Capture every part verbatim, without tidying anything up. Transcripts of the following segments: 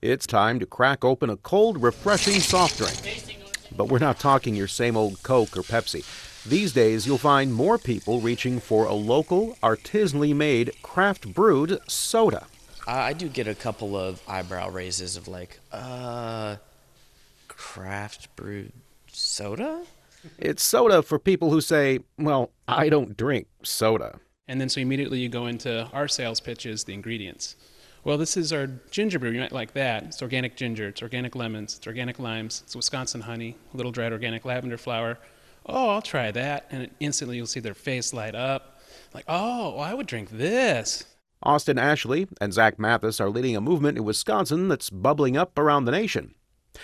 It's time to crack open a cold, refreshing soft drink. But we're not talking your same old Coke or Pepsi. These days, you'll find more people reaching for a local, artisanally made, craft brewed soda. I do get a couple of eyebrow raises of like, uh, craft brewed soda? It's soda for people who say, well, I don't drink soda. And then so immediately you go into our sales pitches, the ingredients. Well, this is our ginger brew. You might like that. It's organic ginger, it's organic lemons, it's organic limes, it's Wisconsin honey, a little dried organic lavender flower. Oh, I'll try that. And instantly you'll see their face light up. Like, oh, well, I would drink this. Austin Ashley and Zach Mathis are leading a movement in Wisconsin that's bubbling up around the nation.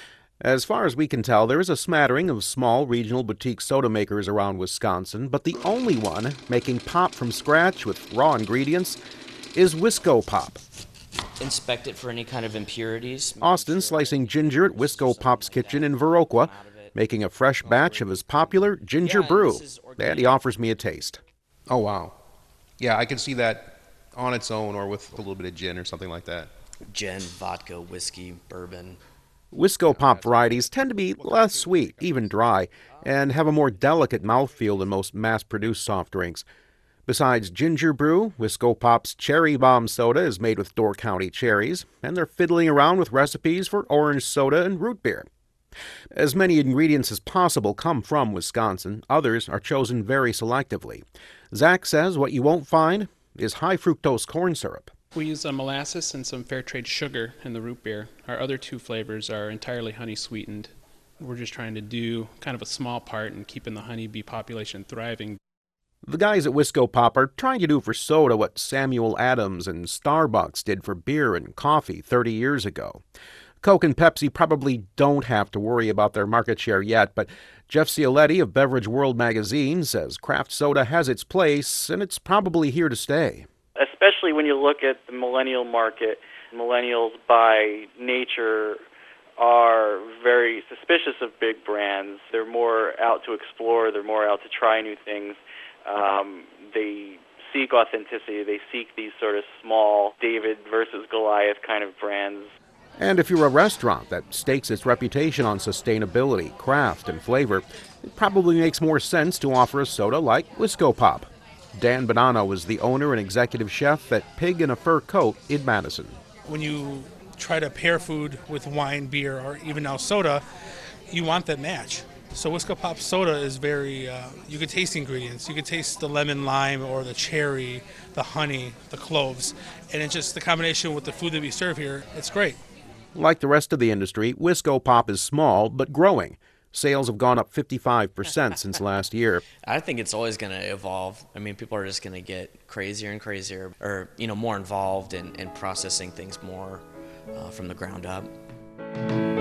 As far as we can tell, there is a smattering of small regional boutique soda makers around Wisconsin, but the only one making pop from scratch with raw ingredients is Wisco Pop. Inspect it for any kind of impurities. Austin slicing ginger at Wisco Pop's kitchen in Viroqua, making a fresh batch of his popular ginger brew, and he offers me a taste. Oh, wow. Yeah, I can see that on its own or with a little bit of gin or something like that. Gin, vodka, whiskey, bourbon. Wisco Pop varieties tend to be less sweet, even dry, and have a more delicate mouthfeel than most mass-produced soft drinks. Besides ginger brew, Wisco Pop's Cherry Bomb soda is made with Door County cherries, and they're fiddling around with recipes for orange soda and root beer. As many ingredients as possible come from Wisconsin, others are chosen very selectively. Zach says what you won't find is high-fructose corn syrup. We use uh, molasses and some fair trade sugar in the root beer. Our other two flavors are entirely honey sweetened. We're just trying to do kind of a small part in keeping the honeybee population thriving. The guys at Wisco Pop are trying to do for soda what Samuel Adams and Starbucks did for beer and coffee thirty years ago. Coke and Pepsi probably don't have to worry about their market share yet, but Jeff Cioletti of Beverage World magazine says craft soda has its place, and it's probably here to stay. Especially when you look at the millennial market. Millennials by nature are very suspicious of big brands. They're more out to explore. They're more out to try new things. Um, they seek authenticity. They seek these sort of small David versus Goliath kind of brands. And if you're a restaurant that stakes its reputation on sustainability, craft, and flavor, it probably makes more sense to offer a soda like Wisco Pop. Dan Bonanno is the owner and executive chef at Pig in a Fur Coat in Madison. When you try to pair food with wine, beer, or even now soda, you want that match. So Wisco Pop soda is very, uh, you can taste the ingredients. You can taste the lemon lime or the cherry, the honey, the cloves. And it's just the combination with the food that we serve here, it's great. Like the rest of the industry, Wisco Pop is small but growing. Sales have gone up fifty-five percent since last year. I think it's always going to evolve. I mean, people are just going to get crazier and crazier, or, you know, more involved in, in processing things more uh, from the ground up.